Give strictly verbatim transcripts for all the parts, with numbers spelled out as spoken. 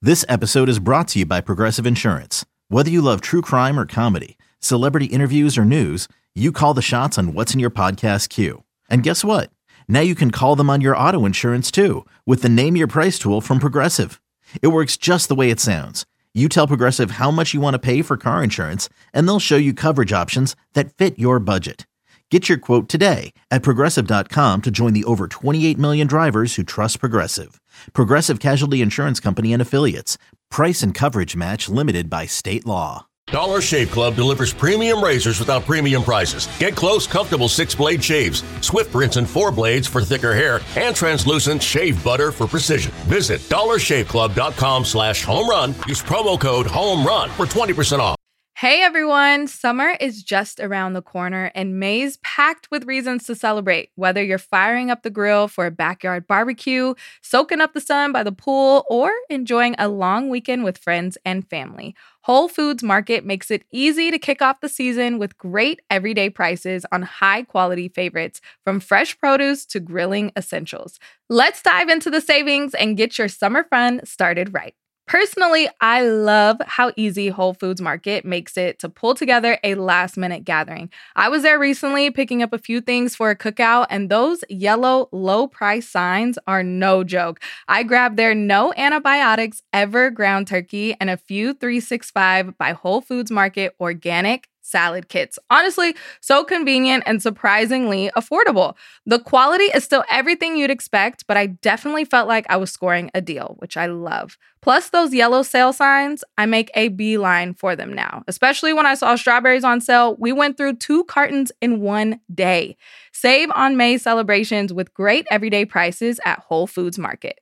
This episode is brought to you by Progressive Insurance. Whether you love true crime or comedy, celebrity interviews or news, you call the shots on what's in your podcast queue. And guess what? Now you can call them on your auto insurance too with the Name Your Price tool from Progressive. It works just the way it sounds. You tell Progressive how much you want to pay for car insurance, and they'll show you coverage options that fit your budget. Get your quote today at Progressive dot com to join the over twenty-eight million drivers who trust Progressive. Progressive Casualty Insurance Company and Affiliates. Price and coverage match limited by state law. Dollar Shave Club delivers premium razors without premium prices. Get close, comfortable six-blade shaves, Swift rinse and four blades for thicker hair, and translucent shave butter for precision. Visit dollar shave club dot com slash home run. Use promo code HOMERUN for twenty percent off. Hey everyone, summer is just around the corner and May's packed with reasons to celebrate. Whether you're firing up the grill for a backyard barbecue, soaking up the sun by the pool, or enjoying a long weekend with friends and family, Whole Foods Market makes it easy to kick off the season with great everyday prices on high-quality favorites, from fresh produce to grilling essentials. Let's dive into the savings and get your summer fun started right. Personally, I love how easy Whole Foods Market makes it to pull together a last-minute gathering. I was there recently picking up a few things for a cookout, and those yellow low-price signs are no joke. I grabbed their no antibiotics ever ground turkey and a few three sixty-five by Whole Foods Market organic salad kits. Honestly, so convenient and surprisingly affordable. The quality is still everything you'd expect, but I definitely felt like I was scoring a deal, which I love. Plus those yellow sale signs, I make a beeline for them now. Especially when I saw strawberries on sale, we went through two cartons in one day. Save on May celebrations with great everyday prices at Whole Foods Market.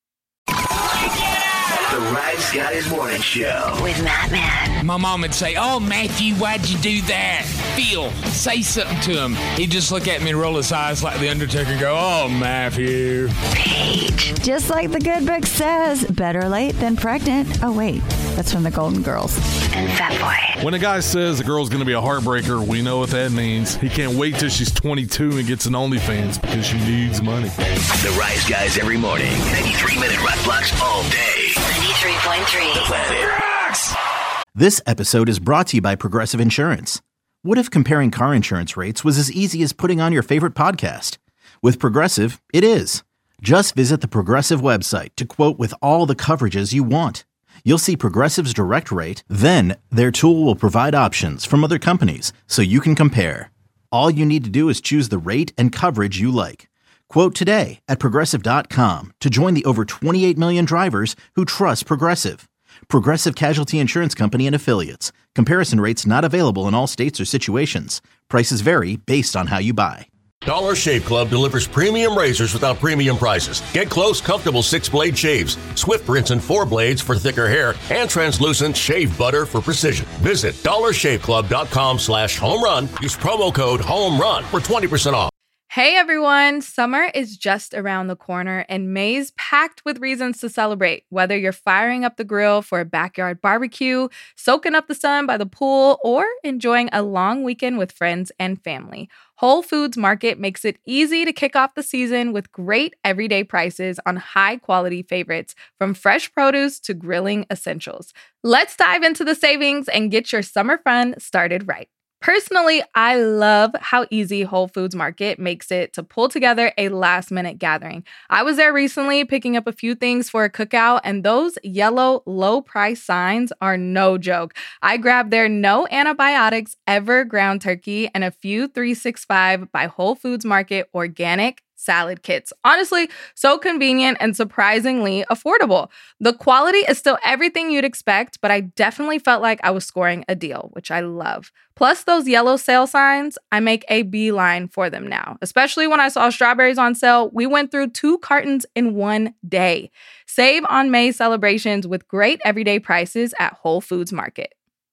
The Rise Guys Morning Show with Matt Man. My mom would say, "Oh, Matthew, why'd you do that? Phil, say something to him." He'd just look at me and roll his eyes like the Undertaker and go, "Oh, Matthew." Paige. Just like the good book says, better late than pregnant. Oh, wait, that's from the Golden Girls. And Fat Boy. When a guy says a girl's going to be a heartbreaker, we know what that means. He can't wait till she's twenty-two and gets an OnlyFans because she needs money. The Rise Guys every morning. ninety-three minute rock blocks all day. ninety-three point three. The Planet Rocks. This episode is brought to you by Progressive Insurance. What if comparing car insurance rates was as easy as putting on your favorite podcast? With Progressive, it is. Just visit the Progressive website to quote with all the coverages you want. You'll see Progressive's direct rate, then their tool will provide options from other companies so you can compare. All you need to do is choose the rate and coverage you like. Quote today at Progressive dot com to join the over twenty-eight million drivers who trust Progressive. Progressive Casualty Insurance Company and Affiliates. Comparison rates not available in all states or situations. Prices vary based on how you buy. Dollar Shave Club delivers premium razors without premium prices. Get close, comfortable six-blade shaves, Swift rinse and four blades for thicker hair, and translucent shave butter for precision. Visit dollar shave club dot com slash home run. Use promo code HOMERUN for twenty percent off. Hey everyone, summer is just around the corner and May's packed with reasons to celebrate. Whether you're firing up the grill for a backyard barbecue, soaking up the sun by the pool, or enjoying a long weekend with friends and family, Whole Foods Market makes it easy to kick off the season with great everyday prices on high-quality favorites, from fresh produce to grilling essentials. Let's dive into the savings and get your summer fun started right. Personally, I love how easy Whole Foods Market makes it to pull together a last-minute gathering. I was there recently picking up a few things for a cookout, and those yellow low-price signs are no joke. I grabbed their no antibiotics ever ground turkey and a few three sixty-five by Whole Foods Market organic salad kits. Honestly, so convenient and surprisingly affordable. The quality is still everything you'd expect, but I definitely felt like I was scoring a deal, which I love. Plus those yellow sale signs, I make a beeline for them now. Especially when I saw strawberries on sale, we went through two cartons in one day. Save on May celebrations with great everyday prices at Whole Foods Market.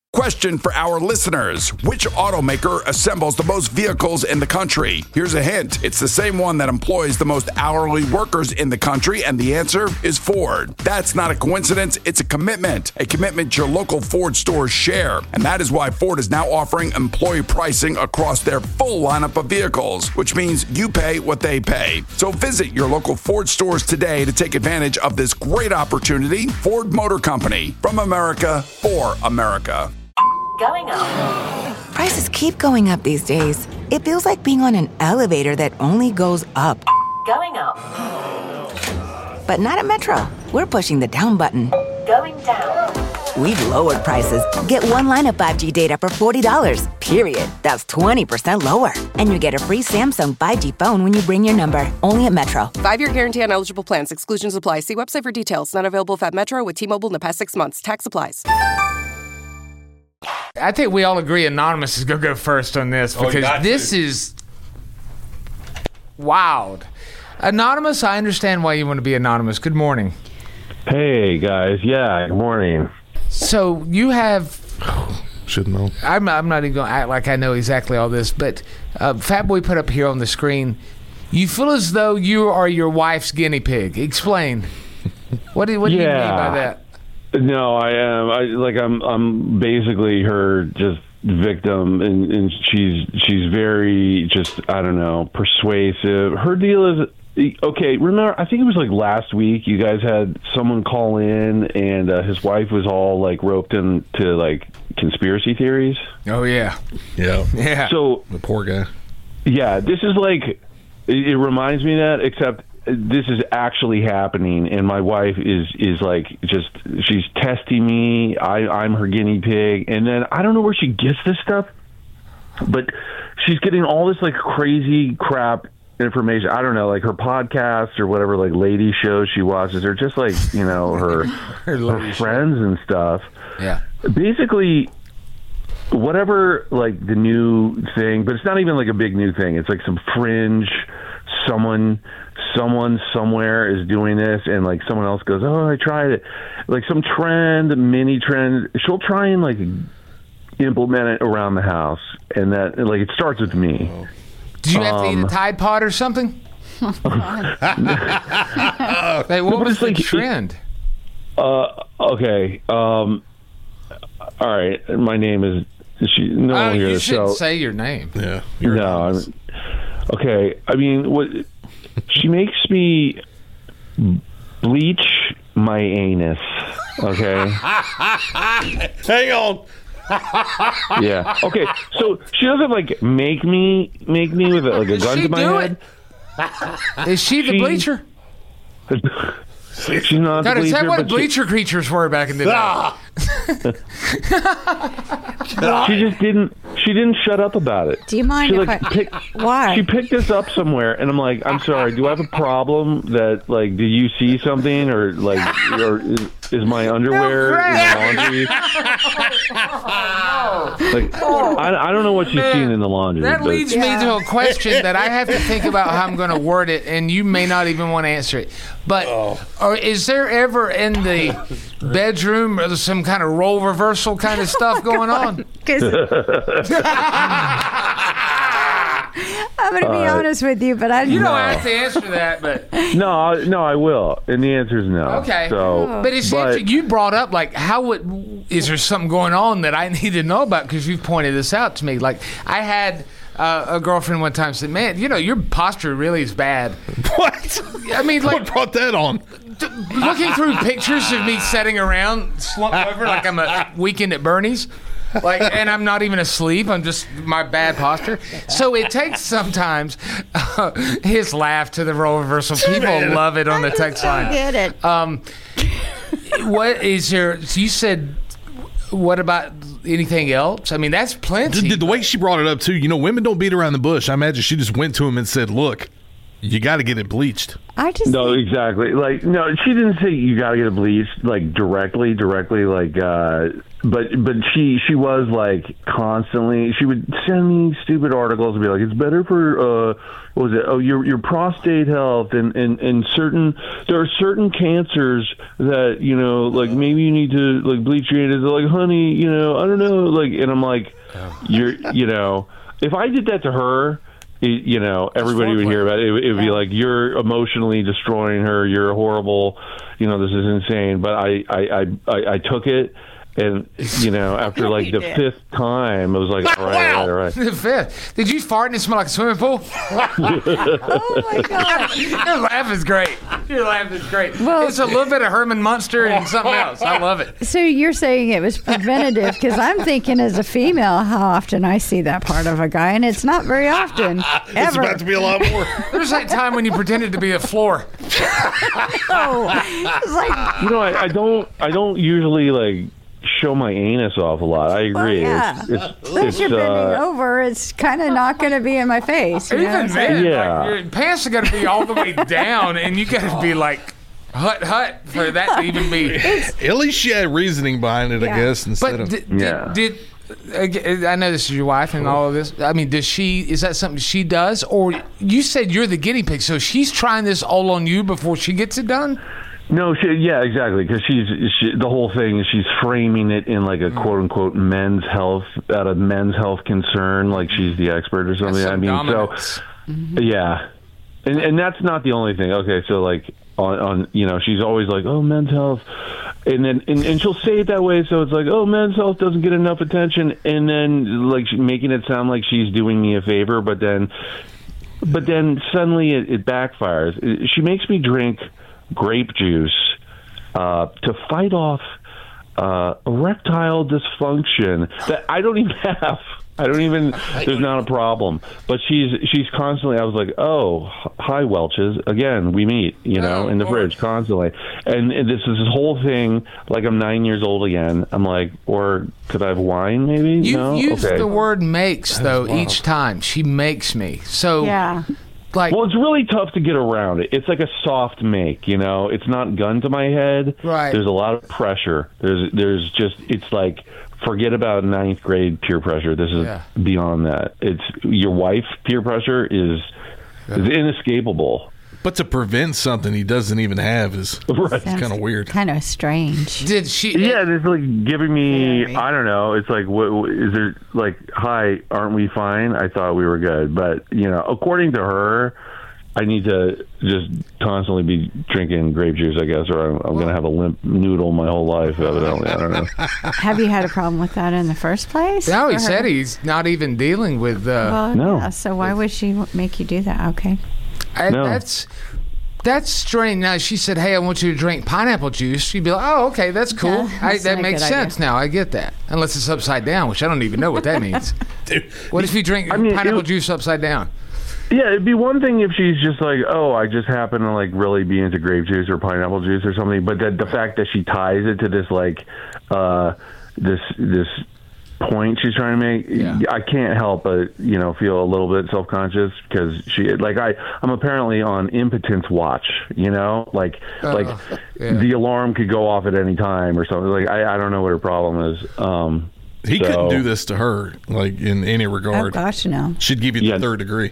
Question for our listeners. Which automaker assembles the most vehicles in the country? Here's a hint. It's the same one that employs the most hourly workers in the country, and the answer is Ford. That's not a coincidence. It's a commitment. A commitment your local Ford stores share. And that is why Ford is now offering employee pricing across their full lineup of vehicles, which means you pay what they pay. So visit your local Ford stores today to take advantage of this great opportunity. Ford Motor Company. From America, for America. Going up. Prices keep going up these days. It feels like being on an elevator that only goes up. Going up. But not at Metro. We're pushing the down button. Going down. We've lowered prices. Get one line of five G data for forty dollars, period. That's twenty percent lower. And you get a free Samsung five G phone when you bring your number. Only at Metro. Five-year guarantee on eligible plans. Exclusions apply. See website for details. Not available at Metro with T-Mobile in the past six months. Tax applies. I think we all agree Anonymous is going to go first on this because oh, this to. is wild. Anonymous, I understand why you want to be anonymous. Good morning. Hey, guys. Yeah, good morning. So you have... Should know. I'm, I'm not even going to act like I know exactly all this, but uh, Fatboy put up here on the screen, you feel as though you are your wife's guinea pig. Explain. What do, what do yeah. you mean by that? No, I am. I like. I'm. I'm basically her just victim, and, and she's she's very just. I don't know, persuasive. Her deal is okay. Remember, I think it was like last week. You guys had someone call in, and uh, his wife was all like roped into like conspiracy theories. Oh yeah, yeah, yeah. So the poor guy. Yeah, this is like. It, it reminds me of that, except. This is actually happening, and my wife is is like just she's testing me. I, I'm her guinea pig, and then I don't know where she gets this stuff, but she's getting all this like crazy crap information. I don't know, like her podcasts or whatever, like lady shows she watches, or just like you know her her, her friends and stuff. Yeah, basically. Whatever, like the new thing, but it's not even like a big new thing. It's like some fringe, someone, someone somewhere is doing this, and like someone else goes, "Oh, I tried it." Like some trend, mini trend. She'll try and like implement it around the house, and that like it starts with me. Did you have um, to eat a Tide Pod or something? Like, what no, was the like, trend? Uh, okay. Um, all right. My name is. She, no oh, one here, you shouldn't so, say your name. Yeah. No. I mean, okay. I mean, what? She makes me bleach my anus. Okay. Hang on. Yeah. Okay. So she doesn't like make me make me with like a Does gun she to my do head. It? Is she the She- bleacher? She's not God, the is bleacher. that what but she- bleacher creatures were back in the day? Ah! She just didn't. She didn't shut up about it. Do you mind She if like I- pick, Why? She picked this up somewhere, and I'm like, I'm sorry. Do I have a problem? That like, do you see something, or like, or is, is my underwear in the laundry? Like, I, I don't know what she's Man, seen in the laundry. That but- leads me to a question that I have to think about how I'm going to word it, and you may not even want to answer it. But or is there ever in the bedroom or some kind of role reversal kind of stuff going on? I'm going to be Uh, honest with you, but I You don't No. have to answer that, but No, I- no, I will, and the answer is no. okay. So, but it's interesting. You brought up like how would is there something going on that I need to know about because you've pointed this out to me. Like I had. Uh, a girlfriend one time said, "Man, you know your posture really is bad." What? I mean, like what brought that on? d- looking through pictures of me sitting around, slumped over like I'm a weekend at Bernie's, like, and I'm not even asleep. I'm just my bad posture. So it takes sometimes uh, his laugh to the role reversal. People love it on the text line. get it. Um, what is there? So you said, what about anything else? I mean, that's plenty. The, the way she brought it up too, you know, women don't beat around the bush. I imagine she just went to him and said, "Look, you got to get it bleached." I just no, exactly. Like, no, she didn't say you got to get a bleach, like directly, directly, like. uh But but she she was like constantly. She would send me stupid articles and be like, it's better for uh what was it? Oh, your your prostate health and, and, and certain there are certain cancers that, you know, like maybe you need to like bleach your anus. They're like, honey, you know, I don't know, like, and I'm like, you're you know, if I did that to her. It, you know, everybody would hear about it. It would yeah. be like, you're emotionally destroying her. You're horrible. You know, this is insane. But I, I, I, I, I took it. And, you know, after like the fifth time, it was like, all right, all right, all right. The fifth. Did you fart and it smell like a swimming pool? Oh, my God. Your laugh is great. Your laugh is great. Well, it's a little bit of Herman Munster and something else. I love it. So you're saying it was preventative, because I'm thinking as a female how often I see that part of a guy, and it's not very often, ever. It's about to be a lot more. There's that time when you pretended to be a floor. Oh, it's like, you know, I, I don't, I don't usually like show my anus off a lot. I agree. Well, yeah. It's, it's, Unless it's, you're bending uh, over, it's kind of not going to be in my face. You know what I'm Even saying? then, Yeah. like, your pants are going to be all the way down, and you got to be like hut hut for that to even be. At least she had reasoning behind it, Yeah. I guess. Instead But of did, Yeah. did, did I know this is your wife and all of this? I mean, does she? Is that something she does, or you said you're the guinea pig, so she's trying this all on you before she gets it done? No, she, yeah, exactly. Because she's she, the whole thing is she's framing it in like a quote unquote men's health, out of men's health concern, like she's the expert or something. That's I mean, dominance. so yeah, and and that's not the only thing. Okay, so like on, on you know, she's always like, oh, men's health, and then and, and she'll say it that way, so it's like, oh, men's health doesn't get enough attention, and then like she, making it sound like she's doing me a favor, but then but then suddenly it, it backfires. It, she makes me drink grape juice uh, to fight off uh, erectile dysfunction that I don't even have. I don't even. There's not a problem. But she's she's constantly. I was like, oh, hi Welch's again. We meet, you know, Oh, in the Lord. fridge constantly. And, and this is this whole thing. Like I'm nine years old again. I'm like, or could I have wine? Maybe. You no. use Okay. the word "makes" though each time. She makes me. So Yeah. like Well, it's really tough to get around it. It's like a soft make, you know. It's not gun to my head. Right. There's a lot of pressure. There's there's just it's like forget about ninth grade peer pressure. This is Yeah. beyond that. It's your wife peer pressure is is inescapable. But to prevent something he doesn't even have is Right. kind of weird. Kind of strange. did she? Yeah, it's like giving me. Very. I don't know. It's like, what, what is there? Like, hi, aren't we fine? I thought we were good, but you know, according to her, I need to just constantly be drinking grape juice, I guess, or I'm, I'm going to have a limp noodle my whole life. Evidently, I don't know. Have you had a problem with that in the first place? No, he For said her? he's not even dealing with. Uh, Well, No. yeah, so why would she make you do that? Okay. I, No. That's that's strange. Now she said, "Hey, I want you to drink pineapple juice." You'd be like, "Oh, okay, that's cool. Yeah, I, that's that not a makes good sense idea. now. I get that." Unless it's upside down, which I don't even know what that means. What if you drink I mean, pineapple it- juice upside down? Yeah, it'd be one thing if she's just like, oh, I just happen to like really be into grape juice or pineapple juice or something. But the, the fact that she ties it to this like uh, this this point she's trying to make, Yeah. I can't help but you know feel a little bit self conscious because she like I I'm apparently on impotence watch. You know, like Uh, like yeah. the alarm could go off at any time or something. Like I, I don't know what her problem is. Um, He so- couldn't do this to her, like in any Oh, regard. gosh, no. She'd give you the Yeah. third degree.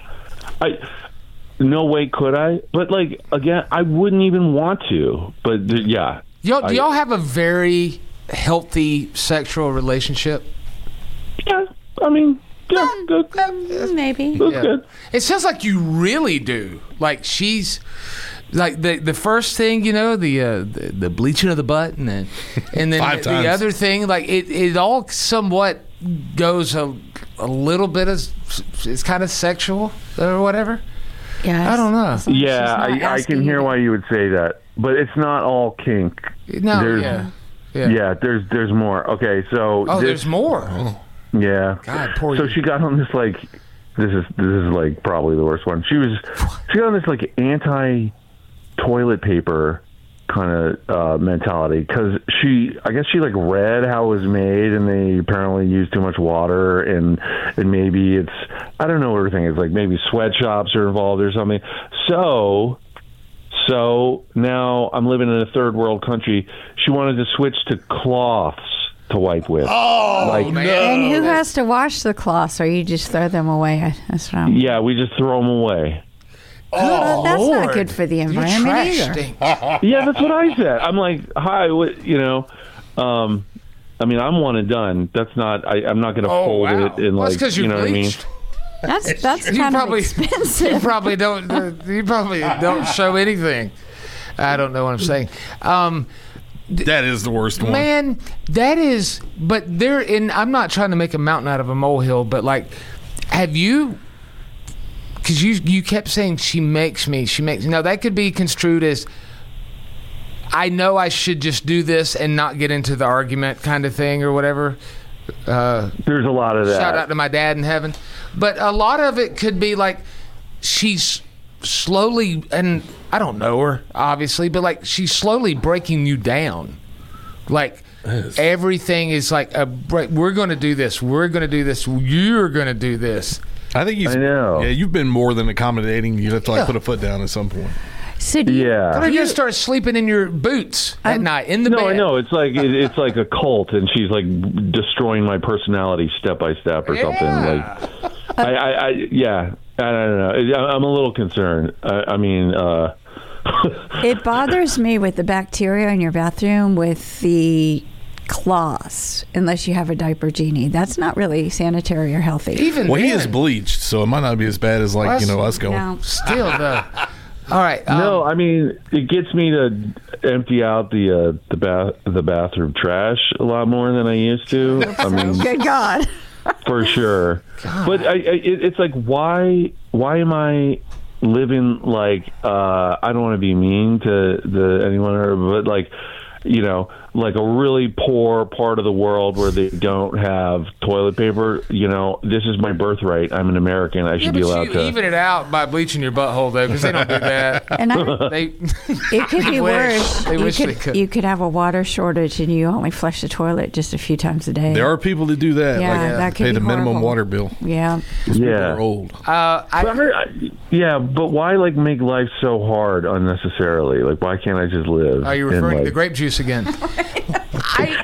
I no way could I, but like again, I wouldn't even want to. But th- yeah, Y'all, do I- y'all have a very healthy sexual relationship? yeah. I mean, yeah, good. Mm, Maybe. That's Yeah. good. It sounds like you really do. Like she's like the the first thing, you know, the uh, the, the bleaching of the butt, and then and then Five the, times. the other thing, like it, it all somewhat goes a, a little bit as it's kind of sexual or whatever. Yeah. I don't know. She's Yeah, not I, I asking can you hear to- why you would say that, but it's not all kink. No, There's- yeah, Yeah. yeah. there's there's more. Okay, so Oh, this, there's more. yeah. God, poor So you. she got on this like this is this is like probably the worst one. She was she got on this like anti toilet paper kind of uh, mentality because she I guess she like read how it was made and they apparently use too much water and and maybe it's I don't know what her thing is like maybe sweatshops are involved or something. So So now I'm living in a third world country. She wanted to switch to cloths to wipe with. Oh, like, no. And who has to wash the cloths, or you just throw them away? That's what I'm... Yeah, we just throw them away. Oh, that's Lord. not good for the environment either. Yeah, that's what I said. I'm like, hi, what, you know, um, I mean, I'm one and done. That's not, I, I'm not going to Oh, fold wow. it in Well, that's like, 'cause you you're know bleached. what That's that's You kind probably- of expensive. You probably don't. uh, You probably don't show anything. I don't know what I'm saying. Um, That is the worst one. Man, that is. But there, and I'm not trying to make a mountain out of a molehill, but like, have you? Because you you kept saying she makes me. She makes. Now that could be construed as, I know I should just do this and not get into the argument, kind of thing, or whatever. Uh, I mean? There's a lot of that. Shout out to my dad in heaven. But a lot of it could be like she's slowly, and I don't know her, obviously, but like she's slowly breaking you down. Like everything is like, a break. We're going to do this. We're going to do this. You're going to do this. I think he's. I know. Yeah, you've been more than accommodating. You have to like Yeah. put a foot down at some point. So do you, Yeah. I'm going to start sleeping in your boots at night in the No, bed. I know. It's like it, it's like a cult, and she's like destroying my personality step by step or something. Yeah. Like, I, I, I, yeah, I don't know. I'm a little concerned. I, I mean, uh, it bothers me with the bacteria in your bathroom with the cloths, unless you have a diaper genie. That's not really sanitary or healthy. Even Well, he then, is bleached, so it might not be as bad as like Well, you know us going. No. still though. All right. Um, no, I mean, it gets me to empty out the uh, the bath the bathroom trash a lot more than I used to. I mean, Good God. for sure. But I, I, it, it's like, why why am I living like uh, I don't want to be mean to the anyone, or but like, you know, like a really poor part of the world where they don't have toilet paper. You know, this is my birthright. I'm an American. I yeah, should but be allowed you to. even it out by bleaching your butthole though, because they don't do that. And I, They, it could be wish. worse. They you wish could, they could. You could have a water shortage and you only flush the toilet just a few times a day. There are people that do that. Yeah, like, that could pay be the minimum horrible. water bill. Yeah. Those people Yeah. are old. Uh, I, But I heard- yeah, but why like make life so hard unnecessarily? Like, why can't I just live? Are you in, referring to like- the grape juice again? I,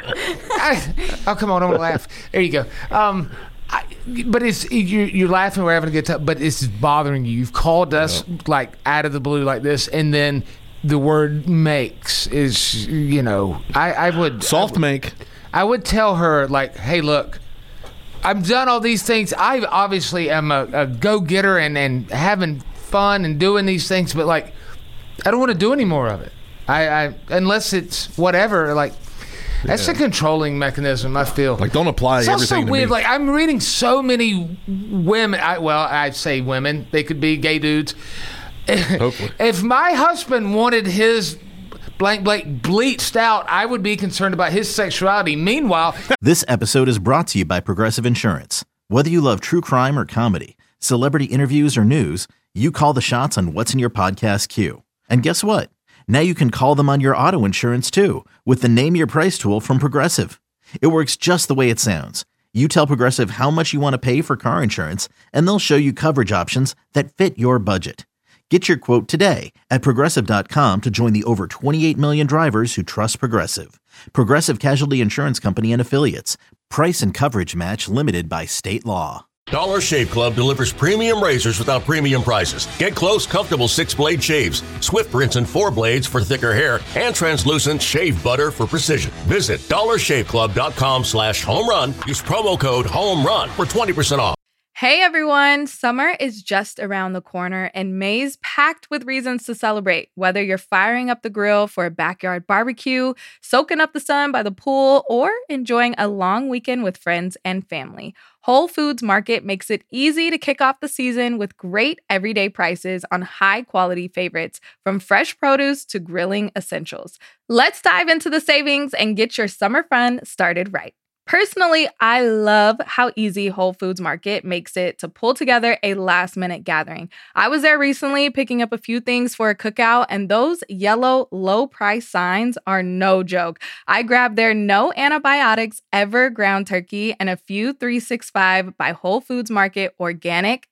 I, oh, come on, I'm going to laugh. There you go. Um, I, but it's you're, you're laughing, we're having a good time, but it's bothering you. You've called us like out of the blue like this, and then the word makes is, you know, I, I would... Soft I would, make. I would tell her, like, hey, look, I've done all these things. I obviously am a, a go-getter and, and having fun and doing these things, but, like, I don't want to do any more of it. I, I unless it's whatever, like, that's a controlling mechanism, I feel. Like, don't apply It's everything also to weird. me. Like, I'm reading so many women. I, well, I say women. They could be gay dudes. Hopefully. If my husband wanted his blank blank bleached out, I would be concerned about his sexuality. Meanwhile, This episode is brought to you by Progressive Insurance. Whether you love true crime or comedy, celebrity interviews or news, you call the shots on what's in your podcast queue. And guess what? Now you can call them on your auto insurance too with the Name Your Price tool from Progressive. It works just the way it sounds. You tell Progressive how much you want to pay for car insurance, and they'll show you coverage options that fit your budget. Get your quote today at Progressive dot com to join the over twenty-eight million drivers who trust Progressive. Progressive Casualty Insurance Company and Affiliates. Price and coverage match limited by state law. Dollar Shave Club delivers premium razors without premium prices. Get close, comfortable six-blade shaves, Swift rinse and four blades for thicker hair, and translucent shave butter for precision. Visit dollar shave club dot com slash home run. Use promo code home run for twenty percent off. Hey everyone, summer is just around the corner and May's packed with reasons to celebrate. Whether you're firing up the grill for a backyard barbecue, soaking up the sun by the pool, or enjoying a long weekend with friends and family, Whole Foods Market makes it easy to kick off the season with great everyday prices on high-quality favorites, from fresh produce to grilling essentials. Let's dive into the savings and get your summer fun started right. Personally, I love how easy Whole Foods Market makes it to pull together a last-minute gathering. I was there recently picking up a few things for a cookout, and those yellow low-price signs are no joke. I grabbed their no antibiotics ever ground turkey and a few three sixty-five by Whole Foods Market organic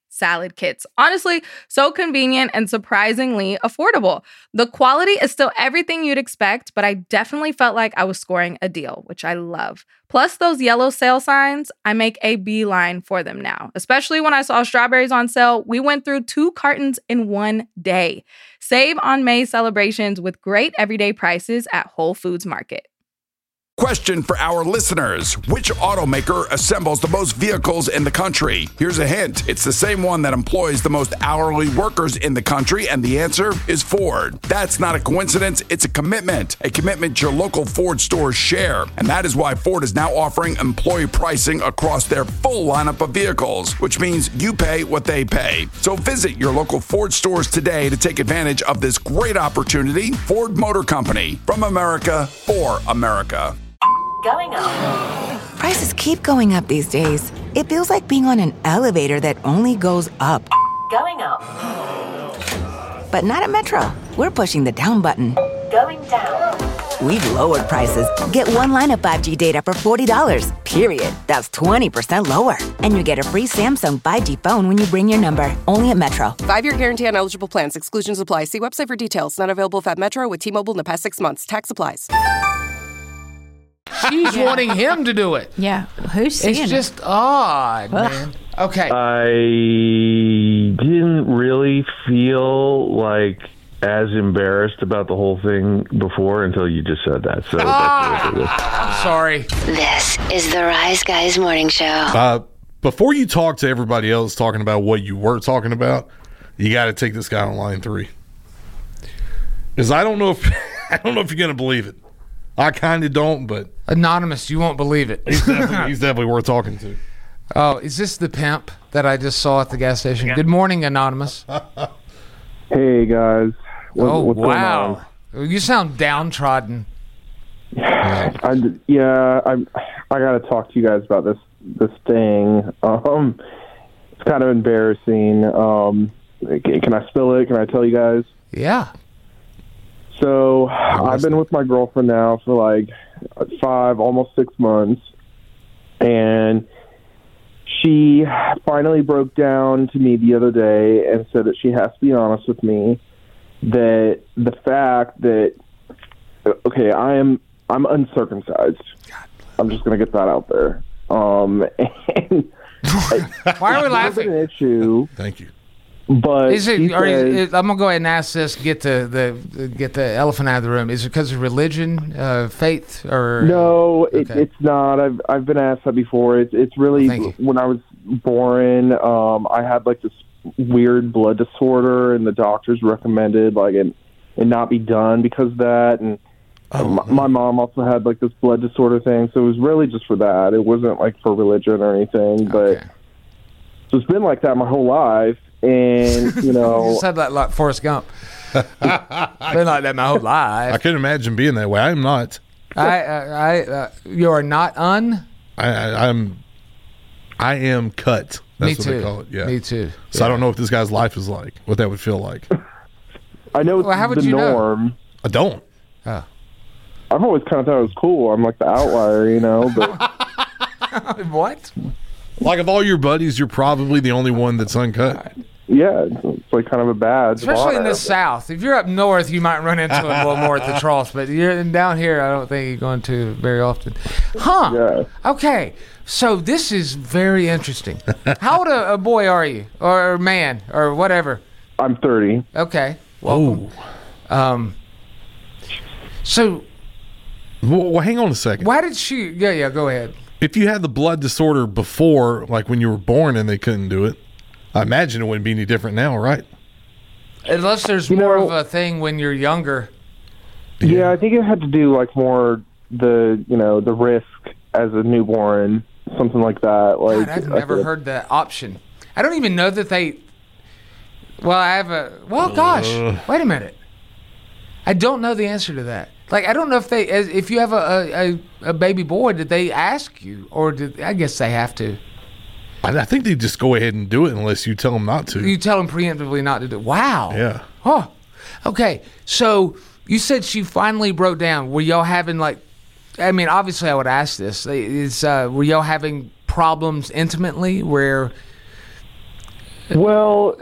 salad kits. Honestly, so convenient and surprisingly affordable. The quality is still everything you'd expect, but I definitely felt like I was scoring a deal, which I love. Plus those yellow sale signs, I make a beeline for them now. Especially when I saw strawberries on sale, we went through two cartons in one day. Save on May celebrations with great everyday prices at Whole Foods Market. Question for our listeners. Which automaker assembles the most vehicles in the country? Here's a hint. It's the same one that employs the most hourly workers in the country, and the answer is Ford. That's not a coincidence. It's a commitment. A commitment your local Ford stores share. And that is why Ford is now offering employee pricing across their full lineup of vehicles, which means you pay what they pay. So visit your local Ford stores today to take advantage of this great opportunity. Ford Motor Company. From America, for America. Going up. Prices keep going up these days. It feels like being on an elevator that only goes up. Going up. But not at Metro. We're pushing the down button. Going down. We've lowered prices. Get one line of five G data for forty dollars, period. That's twenty percent lower. And you get a free Samsung five G phone when you bring your number. Only at Metro. Five-year guarantee on eligible plans. Exclusions apply. See website for details. Not available if at Metro with T-Mobile in the past six months. Tax applies. She's yeah. wanting him to do it. Yeah. Who's seeing It's it? just odd, Ugh. man. Okay. I didn't really feel like as embarrassed about the whole thing before until you just said that. So ah, that's I'm sorry. This is the Rise Guys Morning Show. Uh, before you talk to everybody else talking about what you were talking about, you got to take this guy on line three. Because I don't know if I don't know if you're going to believe it. I kind of don't, but Anonymous, you won't believe it. He's definitely, he's definitely worth talking to. Oh, is this the pimp that I just saw at the gas station? Yeah. Good morning, Anonymous. Hey guys. What, oh what's wow, going on? You sound downtrodden. I, yeah, I I got to talk to you guys about this this thing. Um, it's kind of embarrassing. Um, can I spill it? Can I tell you guys? Yeah. So I've been with my girlfriend now for like five, almost six months, and she finally broke down to me the other day and said that she has to be honest with me that the fact that okay, I am I'm uncircumcised. I'm just gonna get that out there. Um, and why are we laughing? An issue. Thank you. But is it? Are says, you, I'm gonna go ahead and ask this. Get the, the get the elephant out of the room. Is it because of religion, uh, faith, or no? It, okay. It's not. I've I've been asked that before. It's it's really well, when I was born. Um, I had like this weird blood disorder, and the doctors recommended like it it not be done because of that. And oh, my, my mom also had like this blood disorder thing, so it was really just for that. It wasn't like for religion or anything. But okay. So it's been like that my whole life. And, you know... you said that like Forrest Gump. Been like that my whole life. I couldn't imagine being that way. I am not. I, I, I uh, you are not un? I, I, I'm, I am cut. That's Me what too. they call it. Yeah. Me too. So yeah. I don't know what this guy's life is like, what that would feel like. I know it's well, how would the you norm. Know? I don't. Oh. I've always kind of thought it was cool. I'm like the outlier, you know, but... What? Like of all your buddies, you're probably the only one that's uncut. Yeah, it's like kind of a bad. Especially in the South. If you're up north, you might run into it a little more at the troughs. But you're down here, I don't think you're going to very often. Huh. Yeah. Okay. So this is very interesting. How old a, a boy are you? Or man? Or whatever? I'm thirty. Okay. Welcome. Oh. Um. So. Well, well, hang on a second. Why did she... Yeah, yeah, go ahead. If you had the blood disorder before, like when you were born and they couldn't do it, I imagine it wouldn't be any different now, right? Unless there's you more know, of a thing when you're younger. Yeah. yeah, I think it had to do like more the you know the risk as a newborn, something like that. Like God, I've never heard that option. I don't even know that they. Well, I have a. Well, gosh, uh, wait a minute. I don't know the answer to that. Like, I don't know if they, if you have a a, a baby boy, did they ask you, or did I guess they have to. I think they just go ahead and do it unless you tell them not to. You tell them preemptively not to do it. Wow. Yeah. Oh. Okay. So you said she finally broke down. Were y'all having like? I mean, obviously, I would ask this. Is uh, were y'all having problems intimately where Well,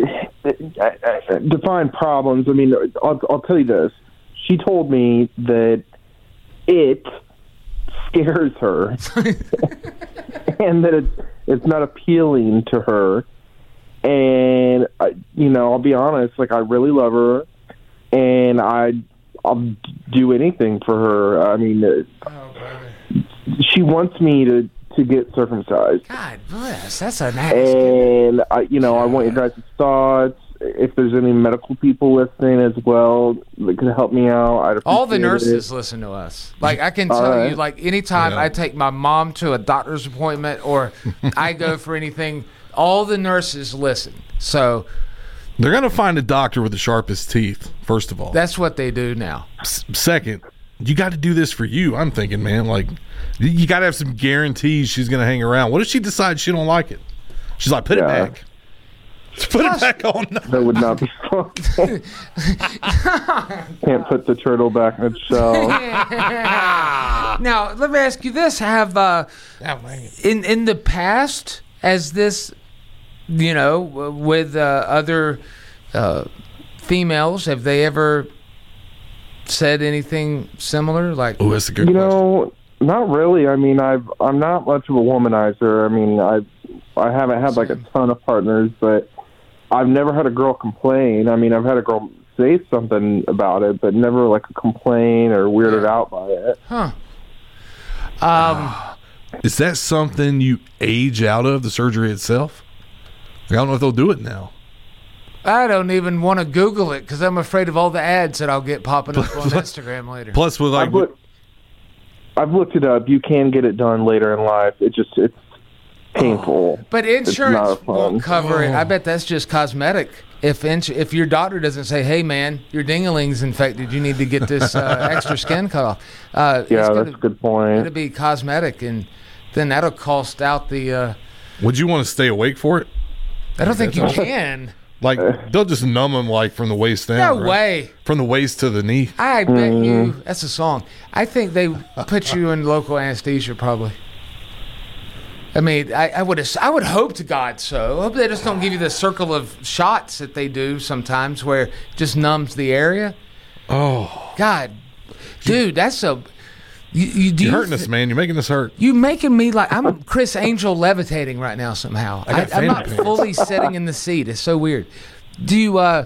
define problems. I mean, I'll, I'll tell you this. She told me that it scares her and that it's it's not appealing to her. And I, you know, I'll be honest, like I really love her, and I I'll do anything for her. I mean, oh, she wants me to to get circumcised. God bless, that's a nasty. And I, you know, I want your guys' thoughts. If there's any medical people listening as well that can help me out, I'd all the appreciate nurses it. listen to us. Like I can tell right. you, like anytime Yeah. I take my mom to a doctor's appointment or I go for anything, all the nurses listen. So They're going to find a doctor with the sharpest teeth, first of all. that's what they do now. S- Second, you got to do this for you. I'm thinking, man, like, you got to have some guarantees she's going to hang around. What if she decides she don't like it? She's like, put Yeah. it back. Put it back on. That would not be fun. Can't put the turtle back in its shell. Now, let me ask you this: Have uh, in in the past, as this, you know, with uh, other uh, females, have they ever said anything similar? Like, oh, that's a good You question. know, not really. I mean, I've I'm not much of a womanizer. I mean, I I haven't had like a ton of partners, but I've never had a girl complain. I mean, I've had a girl say something about it, but never like a complain or weirded out by it. Huh. Um, Is that something you age out of, the surgery itself? I don't know if they'll do it now. I don't even want to Google it because I'm afraid of all the ads that I'll get popping up on Instagram later. Plus, with like, I've, look, I've looked it up. You can get it done later in life. It just it's painful. But It's insurance not fun. won't cover it. I bet that's just cosmetic. If ins- if your doctor doesn't say, "Hey, man, your ding-a-ling's infected. You need to get this uh, extra skin cut off," uh, Yeah, it's that's gonna, a good point. It'll be cosmetic, and then that'll cost out the. Uh, would you want to stay awake for it? I don't think you can. Like, they'll just numb them, like, from the waist down. No right? way. From the waist to the knee. I bet Mm-hmm. you. That's a song. I think they put you in local anesthesia, probably. I mean, I, I would I would hope to God so. I hope they just don't give you the circle of shots that they do sometimes where it just numbs the area. Oh. God, dude, that's a... You, you, do You're you hurting th- us, man. You're making us hurt. You making me like... I'm Chris Angel levitating right now somehow. I got I, I'm not fanny pants. fully sitting in the seat. It's so weird. Do you... Uh,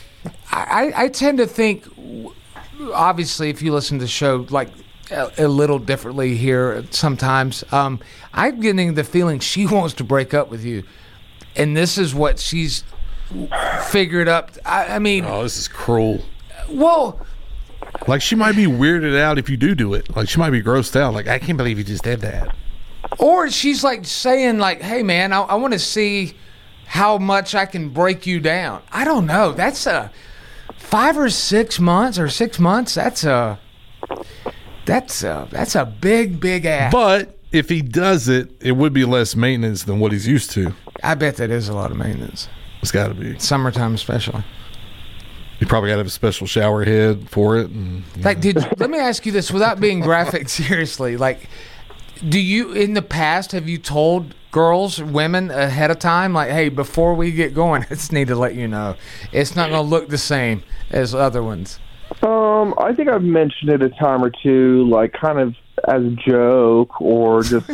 I, I tend to think... Obviously, if you listen to the show, like... A, a little differently here sometimes. Um, I'm getting the feeling she wants to break up with you, and this is what she's figured up. I, I mean, Oh, this is cruel. well, Like, she might be weirded out if you do do it. Like, she might be grossed out. Like, I can't believe you just did that. or she's like saying, like, "Hey, man, I, I want to see how much I can break you down." I don't know. That's a five or six months or six months. That's a that's a that's a big big ass. But if he does it, it would be less maintenance than what he's used to. I bet that is a lot of maintenance. It's got to be. Summertime especially. You probably got to have a special shower head for it. And, Like, did let me ask you this without being graphic, seriously. Like, do you, in the past, have you told girls, women ahead of time, like, hey, before we get going, I just need to let you know, it's not going to look the same as other ones? Um, I think I've mentioned it a time or two, like kind of as a joke or just,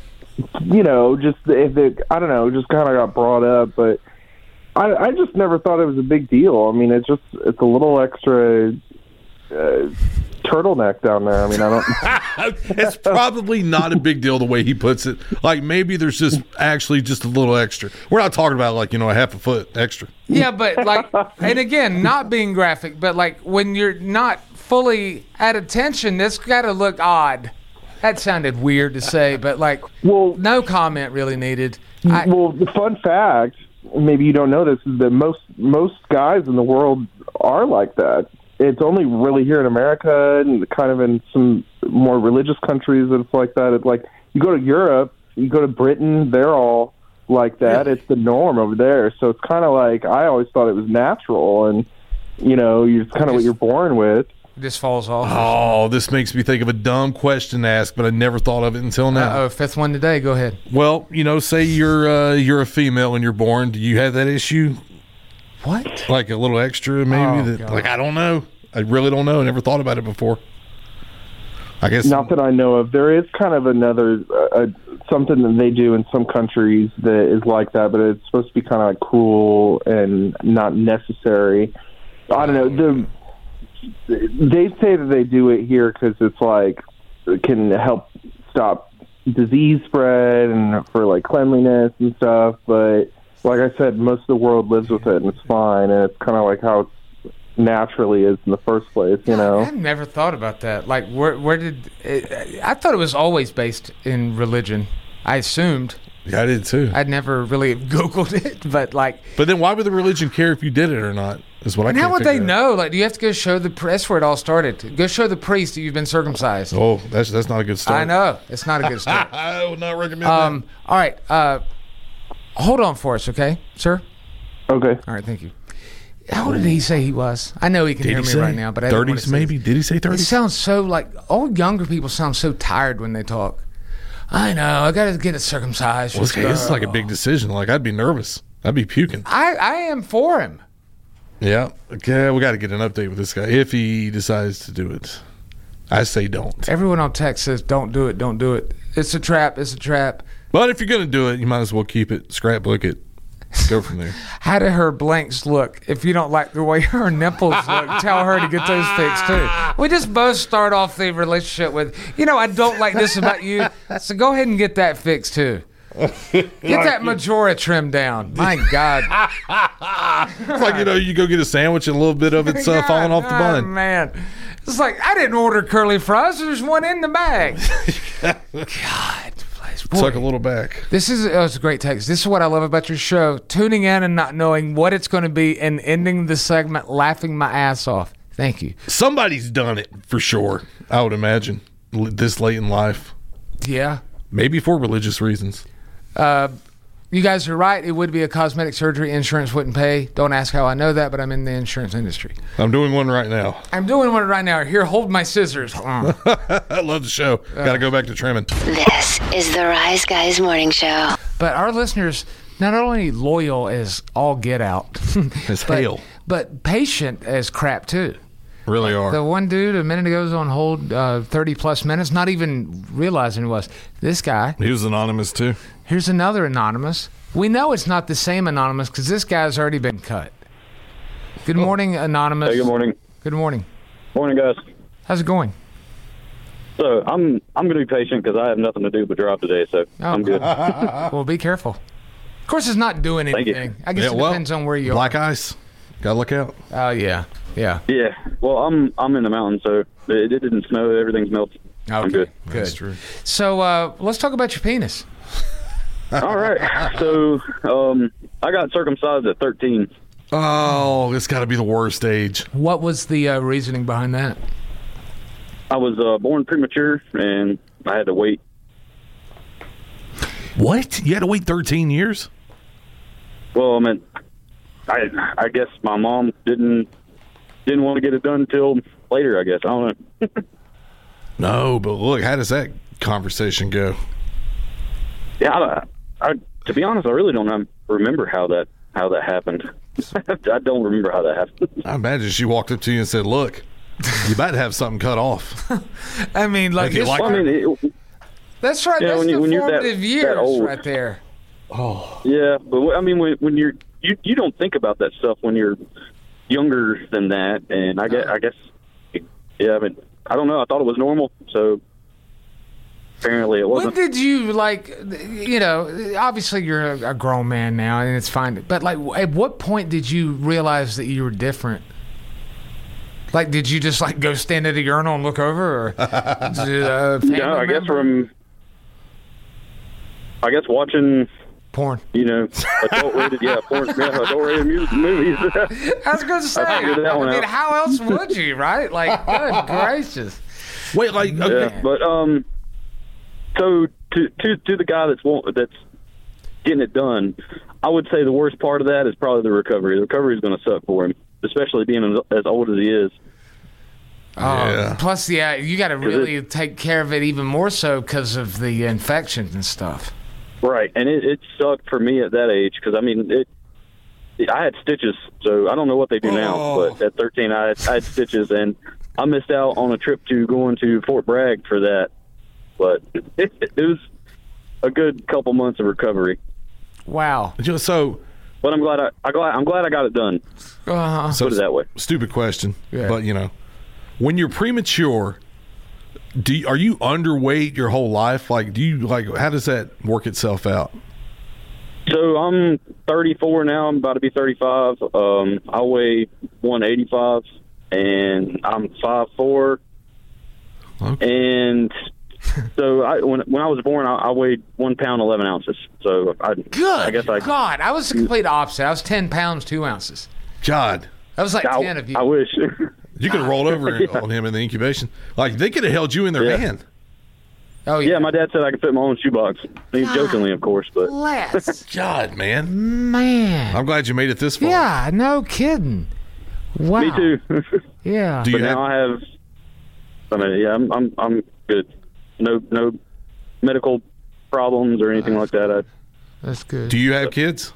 you know, just if it, I don't know, just kind of got brought up, but I, I just never thought it was a big deal. I mean, it's just, it's a little extra uh, turtleneck down there. I mean, I don't. It's probably not a big deal the way he puts it. Like, maybe there's just actually just a little extra. We're not talking about, like, you know, a half a foot extra. Yeah, but like, and again, not being graphic, but like when you're not fully at attention, this got to look odd. That sounded weird to say, but like, well, no comment really needed. I, well, the fun fact, maybe you don't know this, is that most most guys in the world are like that. It's only really here in America and kind of in some more religious countries that it's like that. It's like you go to Europe, you go to Britain, they're all like that. It's the norm over there. So it's kind of like, I always thought it was natural, and you know, it's kind of what you're born with. It just falls off. Oh, this makes me think of a dumb question to ask, but I never thought of it until now. Oh, fifth one today. Go ahead. Well, you know, say you're uh, you're a female when you're born. Do you have that issue? What? Like a little extra, maybe? Oh, that, God. like, I don't know. I really don't know. I never thought about it before. I guess Not that I know of. There is kind of another uh, something that they do in some countries that is like that, but it's supposed to be kind of like cruel and not necessary. I don't know. The they say that they do it here because it's like it can help stop disease spread and for like cleanliness and stuff. But like I said, most of the world lives with it and it's fine. And it's kind of like how it's naturally is in the first place, you know. I've never thought about that. Like, where where did it, I thought it was always based in religion. I assumed. Yeah, I did too. I'd never really Googled it, but like. But then why would the religion care if you did it or not? Is what I And can't how would they figure out. know? Like, do you have to go show the? That's where it all started. Go show the priest that you've been circumcised. Oh, that's that's not a good start. I know it's not a good start. I would not recommend um, that. All right, uh, hold on for us, okay, sir? Okay. All right, thank you. How old did he say he was? I know he can Did hear he me say right now, but I didn't want to thirties say- maybe? Did he say It thirties? sounds so like all younger people sound so tired when they talk. I know. I got to get it circumcised. Well, this, this is like a big decision. Like, I'd be nervous. I'd be puking. I, I am for him. Yeah. Okay, we got to get an update with this guy if he decides to do it. I say don't. Everyone on text says, "Don't do it. Don't do it. It's a trap. It's a trap." But if you're going to do it, you might as well keep it, scrapbook it, go from there. How do her blanks look? If you don't like the way her nipples look, tell her to get those fixed too. We just both start off the relationship with, you know, I don't like this about you, so go ahead and get that fixed too. Get that Majora trimmed down. My God. It's like, you know, you go get a sandwich and a little bit of it's uh, falling off the Oh, bun. man. It's like, I didn't order curly fries. There's one in the bag. God. Boy, Suck a little back. This is oh, it's a great text. This is what I love about your show. Tuning in and not knowing what it's going to be and ending the segment laughing my ass off. Thank you. Somebody's done it for sure, I would imagine, l- this late in life. Yeah. Maybe for religious reasons. Uh, you guys are right. It would be a cosmetic surgery. Insurance wouldn't pay. Don't ask how I know that, but I'm in the insurance industry. I'm doing one right now. I'm doing one right now. Here, hold my scissors. Uh. I love the show. Got to go back to trimming. This is the Rise Guys Morning Show. But our listeners, not only loyal as all get out, As but, hell. but patient as crap too. Really are. The one dude a minute ago was on hold uh, thirty plus minutes, not even realizing it was. This guy. He was anonymous too. Here's another anonymous. We know it's not the same anonymous because this guy's already been cut. Good morning, anonymous. Hey, good morning. Good morning. Morning, guys. How's it going? So I'm I'm gonna be patient because I have nothing to do but drive today, so Oh. I'm good. Well, be careful. Of course, it's not doing Thank you. anything. I guess Yeah, it well, depends on where you Black are. ice. Gotta look out. Oh yeah, yeah. Yeah. Well, I'm I'm in the mountains, so it, it didn't snow. Everything's melted. I'm good. Good. So uh, let's talk about your penis. All right. So um, I got circumcised at thirteen. Oh, it's got to be the worst age. What was the uh, reasoning behind that? I was uh, born premature, and I had to wait. What? You had to wait thirteen years? Well, I mean, I I guess my mom didn't didn't want to get it done until later. I guess I don't know. No, but look, how does that conversation go? Yeah, I, I, to be honest, I really don't know- remember how that how that happened. I don't remember how that happened. I imagine she walked up to you and said, "Look, you about to have something cut off." I mean, like, If you this- like Well, I mean, it, that's right. Yeah, That's when you- the when you're that- formative that years old. right there. Oh, yeah, but I mean, when when you're you you don't think about that stuff when you're younger than that, and I guess I guess yeah, I mean, I don't know. I thought it was normal, so apparently it When wasn't. did you like? You know, obviously you're a, a grown man now, and it's fine. But like, at what point did you realize that you were different? Like, did you just like go stand at a urinal and look over, or did, uh, family No, I guess member? from I guess watching porn. You know, adult rated, yeah, porn, yeah, adult rated music, movies. I was going to say, I I, figured that one mean, out. how else would you, right? Like, good gracious. Wait, like, Yeah, but um, so to to to the guy that's want, that's getting it done, I would say the worst part of that is probably the recovery. The recovery is going to suck for him, especially being as, as old as he is. Oh, Yeah. Plus, yeah, you got to really take care of it even more so because of the infections and stuff. Right, and it, it sucked for me at that age because I mean, it. I had stitches, so I don't know what they do now. Oh. But at thirteen, I had, I had stitches, and I missed out on a trip to going to Fort Bragg for that. But it, it was a good couple months of recovery. Wow. So, but I'm glad I, I glad I'm glad I got it done. Uh-huh. So Put it that way. Stupid question, Yeah. but you know, when you're premature, do you, are you underweight your whole life? Like, do you like? How does that work itself out? So I'm thirty-four now. I'm about to be thirty-five. Um, I weigh one eighty-five, and I'm five four. Okay. And so I, when when I was born, I, I weighed one pound eleven ounces. So I, Good. I guess I God, I was the complete opposite. I was ten pounds two ounces. God, I was like I, ten of you. I wish. you could have rolled over Yeah. on him in the incubation. Like they could have held you in their Yeah. hand. Oh yeah. my dad said I could fit my own shoebox. He's God. jokingly, of course, but Bless. God, man, Man. I'm glad you made it this far. Yeah, no kidding. Wow. me too. Yeah. Do but you have? now I have. I mean, yeah, I'm I'm I'm good. No no medical problems or anything like that. I That's good. Do you have kids?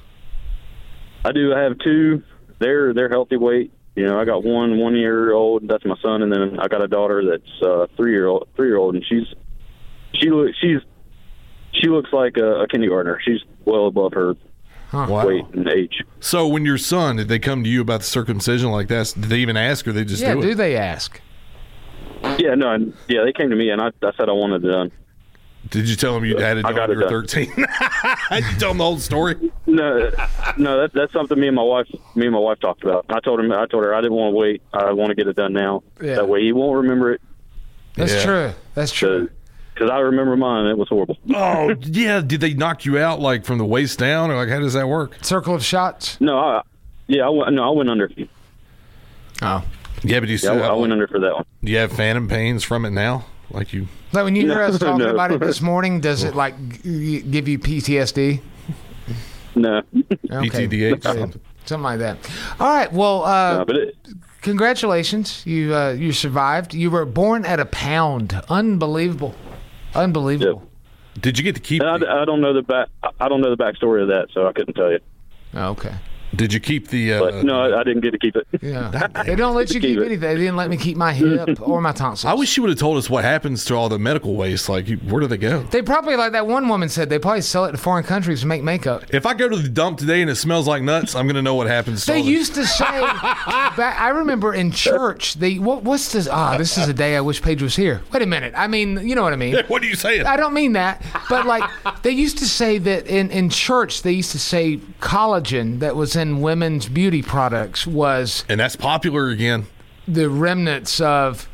I do. I have two. They're they're healthy weight. You know, I got one one year old. That's my son, and then I got a daughter that's uh, three year old. Three year old, and she's she look she's she looks like a, a kindergartner. She's well above her Huh. Wow. weight and age. So when your son, did they come to you about the circumcision like that? Did they even ask, or they just yeah, do do it? they ask? Yeah, no, and- yeah, they came to me, and I, I said I wanted it done. Did you tell them you had it I when got you it were done. thirteen? You tell them the whole story? No, no, that, that's something me and my wife, me and my wife talked about. I told him, I told her I didn't want to wait. I want to get it done now. Yeah. That way he won't remember it. That's Yeah. true. That's true. Because I remember mine. It was horrible. Oh, yeah. Did they knock you out like from the waist down, or like how does that work? Circle of shots? No, I, yeah, I went, no, I went under. Oh. Yeah, but you Yeah, still I, I have, went like, under for that one. do you have phantom pains from it now? Like you? Like when you hear us talking No. about it this morning, does it like g- give you P T S D? No. Okay. P T D H? Something like that. All right. Well, uh, No, but it, congratulations. You uh, you survived. You were born at a pound. Unbelievable. Unbelievable. Did you get to keep? and The, I, I don't know the back. I don't know the backstory of that, so I couldn't tell you. Oh, okay. did you keep the? Uh, But no, I, I didn't get to keep it. Yeah. They don't let you Keep keep it. anything. They didn't let me keep my hip or my tonsils. I wish you would have told us what happens to all the medical waste. Like, you, where do they go? They probably, like that one woman said, they probably sell it to foreign countries to make makeup. If I go to the dump today and it smells like nuts, I'm going to know what happens. To They all the- used to say, back, I remember in church, they what, what's this? Ah, this is a day I wish Paige was here. Wait a minute. I mean, you know what I mean. What are you saying? I don't mean that, but like they used to say that in, in church, they used to say collagen that was in women's beauty products was And that's popular again. the remnants of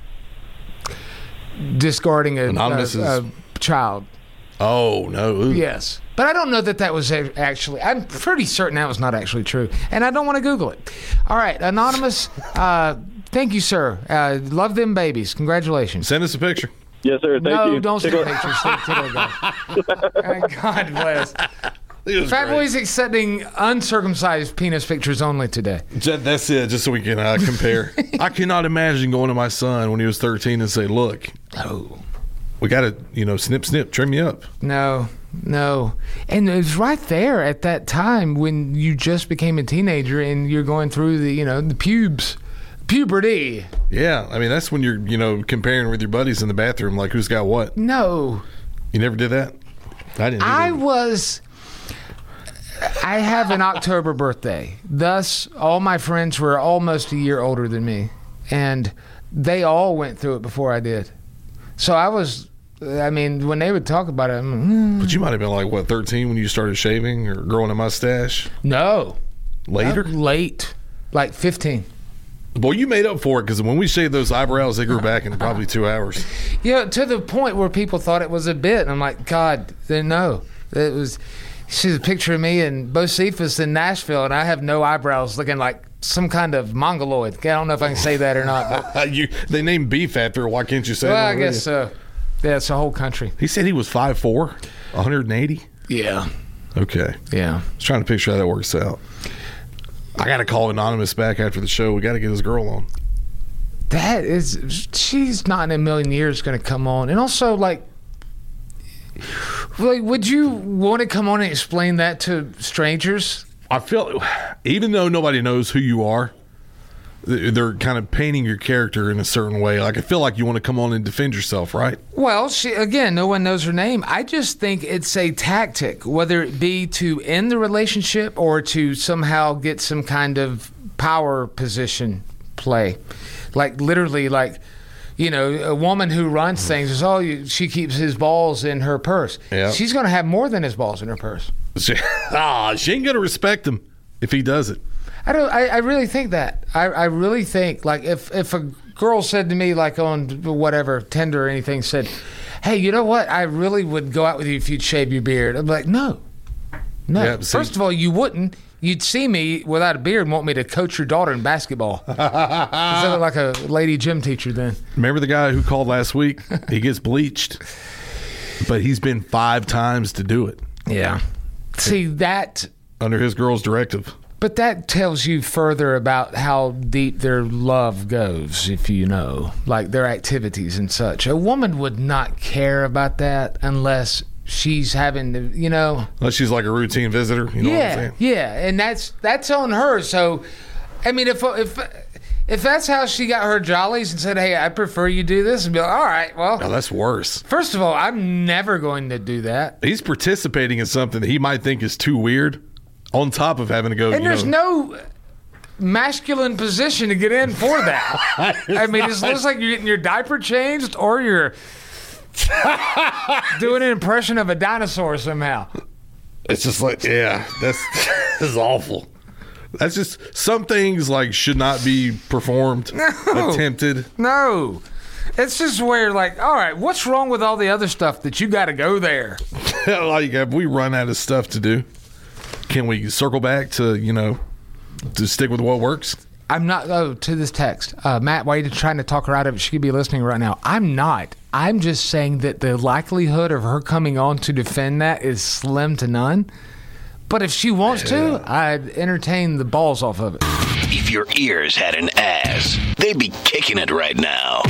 discarding a, Anonymous a, is- a child. Oh no! Ooh. Yes. But I don't know that that was a- actually, I'm pretty certain that was not actually true. And I don't want to Google it. All right, Anonymous, uh, thank you, sir. Uh, love them babies. Congratulations. Send us a picture. Yes, sir. Thank no, you. don't send Tickle- pictures. Thank you, guys. God bless. Fat Boy's accepting uncircumcised penis pictures only today. Ju- That's it, just so we can uh, compare. I cannot imagine going to my son when he was thirteen and say, look, oh, we got to, you know, snip, snip, trim you up. No, no. And it was right there at that time when you just became a teenager and you're going through the, you know, the pubes, puberty. Yeah, I mean, that's when you're, you know, comparing with your buddies in the bathroom, like who's got what. No. You never did that? I didn't I either. was... I have an October birthday. Thus, all my friends were almost a year older than me. And they all went through it before I did. So I was... I mean, when they would talk about it, I'm like, mm. But you might have been like, what, thirteen when you started shaving or growing a mustache? No. Later? Not late. Like fifteen. Boy, you made up for it because when we shaved those eyebrows, they grew back in probably two hours. Yeah, to the point where people thought it was a bit. And I'm like, God, they know. It was... She's a picture of me in Bocephus in Nashville, and I have no eyebrows, looking like some kind of mongoloid. I don't know if I can say that or not. But, you, they named beef after it. Why can't you say well, that? I already? guess so. Yeah, it's a whole country. He said he was five foot four, one hundred eighty. Yeah. Okay. Yeah. I was trying to picture how that works out. I got to call Anonymous back after the show. We got to get his girl on. That is, she's not in a million years going to come on. And also, like, like, would you want to come on and explain that to strangers? I feel, even though nobody knows who you are, they're kind of painting your character in a certain way. Like, I feel like you want to come on and defend yourself, right? Well, she again, no one knows her name. I just think it's a tactic, whether it be to end the relationship or to somehow get some kind of power position play. Like, literally, like, you know, a woman who runs things is, oh, you, she keeps his balls in her purse. Yep. She's going to have more than his balls in her purse. She, ah, she ain't going to respect him if he does it. I don't. I, I really think that. I, I really think, like, if if a girl said to me, like, on whatever, Tinder or anything, said, hey, you know what? I really would go out with you if you'd shave your beard. I'm like, no. No. Yeah, see, First of all, you wouldn't. You'd see me without a beard and want me to coach your daughter in basketball. I look like a lady gym teacher then. Remember the guy who called last week? He gets bleached, but he's been five times to do it. Yeah. See, that... Under his girl's directive. But that tells you further about how deep their love goes, if you know, like their activities and such. A woman would not care about that unless she's having to, you know. Unless she's like a routine visitor, you know yeah, what I'm saying? Yeah, and that's that's on her. So, I mean, if if if that's how she got her jollies and said, hey, I prefer you do this, and be like, all right, well. No, that's worse. First of all, I'm never going to do that. He's participating in something that he might think is too weird. On top of having to go, and you there's know, no masculine position to get in for that. I mean, it looks like you're getting your diaper changed or you're doing an impression of a dinosaur somehow. It's just like, yeah, that's, this is awful. That's just, some things like should not be performed, no, attempted. No. It's just where, like, all right, what's wrong with all the other stuff that you got to go there? Like, have we run out of stuff to do? Can we circle back to, you know, to stick with what works? I'm not, oh, to this text. Uh, Matt, why are you trying to talk her out of it? She could be listening right now. I'm not. I'm just saying that the likelihood of her coming on to defend that is slim to none. But if she wants yeah. to, I'd entertain the balls off of it. If your ears had an ass, they'd be kicking it right now.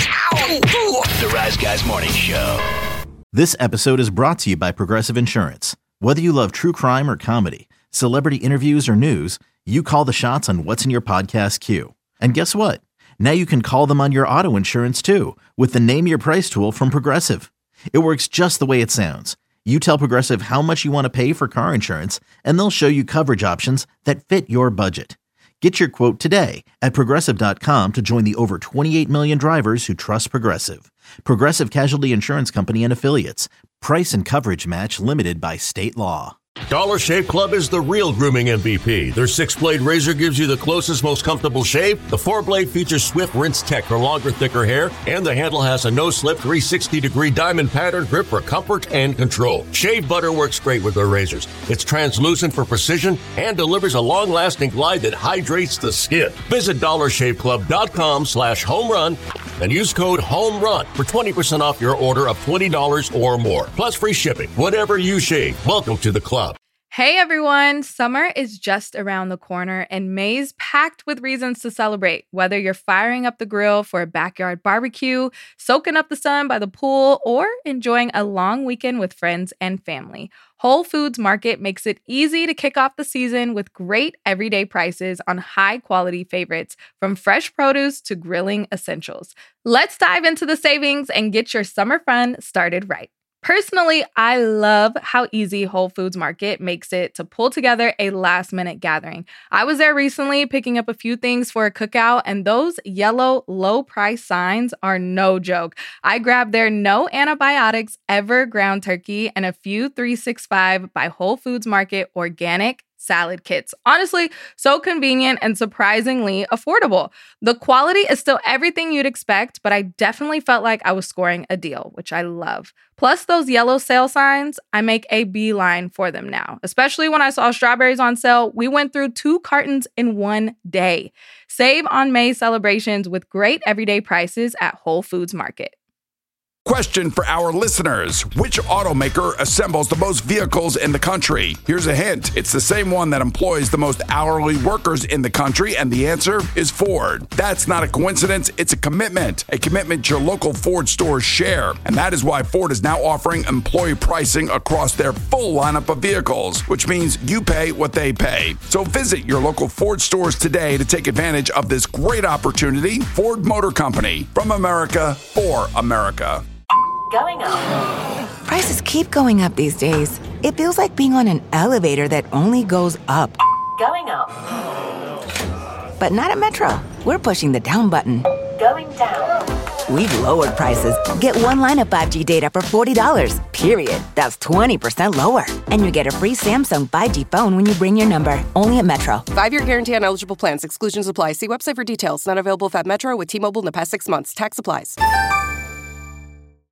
Ow! The Rise Guys Morning Show. This episode is brought to you by Progressive Insurance. Whether you love true crime or comedy, celebrity interviews or news, you call the shots on what's in your podcast queue. And guess what? Now you can call them on your auto insurance too with the Name Your Price tool from Progressive. It works just the way it sounds. You tell Progressive how much you want to pay for car insurance, and they'll show you coverage options that fit your budget. Get your quote today at Progressive dot com to join the over twenty-eight million drivers who trust Progressive. Progressive Casualty Insurance Company and Affiliates. Price and coverage match limited by state law. Dollar Shave Club is the real grooming M V P. Their six-blade razor gives you the closest, most comfortable shave. The four-blade features Swift Rinse Tech for longer, thicker hair. And the handle has a no-slip three sixty degree diamond pattern grip for comfort and control. Shave butter works great with their razors. It's translucent for precision and delivers a long-lasting glide that hydrates the skin. Visit dollar shave club dot com slash home run and use code HOMERUN for twenty percent off your order of twenty dollars or more. Plus free shipping. Whatever you shave, welcome to the club. Hey everyone, summer is just around the corner and May's packed with reasons to celebrate. Whether you're firing up the grill for a backyard barbecue, soaking up the sun by the pool, or enjoying a long weekend with friends and family, Whole Foods Market makes it easy to kick off the season with great everyday prices on high-quality favorites, from fresh produce to grilling essentials. Let's dive into the savings and get your summer fun started right. Personally, I love how easy Whole Foods Market makes it to pull together a last-minute gathering. I was there recently picking up a few things for a cookout, and those yellow low-price signs are no joke. I grabbed their no antibiotics ever ground turkey and a few three sixty-five by Whole Foods Market organic salad kits. Honestly, so convenient and surprisingly affordable. The quality is still everything you'd expect, but I definitely felt like I was scoring a deal, which I love. Plus those yellow sale signs, I make a beeline for them now. Especially when I saw strawberries on sale, we went through two cartons in one day. Save on May celebrations with great everyday prices at Whole Foods Market. Question for our listeners. Which automaker assembles the most vehicles in the country? Here's a hint. It's the same one that employs the most hourly workers in the country, and the answer is Ford. That's not a coincidence. It's a commitment. A commitment your local Ford stores share. And that is why Ford is now offering employee pricing across their full lineup of vehicles, which means you pay what they pay. So visit your local Ford stores today to take advantage of this great opportunity. Ford Motor Company. From America, for America. Going up. Prices keep going up these days. It feels like being on an elevator that only goes up. Going up. But not at Metro. We're pushing the down button. Going down. We've lowered prices. Get one line of five G data for forty dollars, period. That's twenty percent lower. And you get a free Samsung five G phone when you bring your number. Only at Metro. Five-year guarantee on eligible plans. Exclusions apply. See website for details. Not available if at Metro with T-Mobile in the past six months. Tax applies.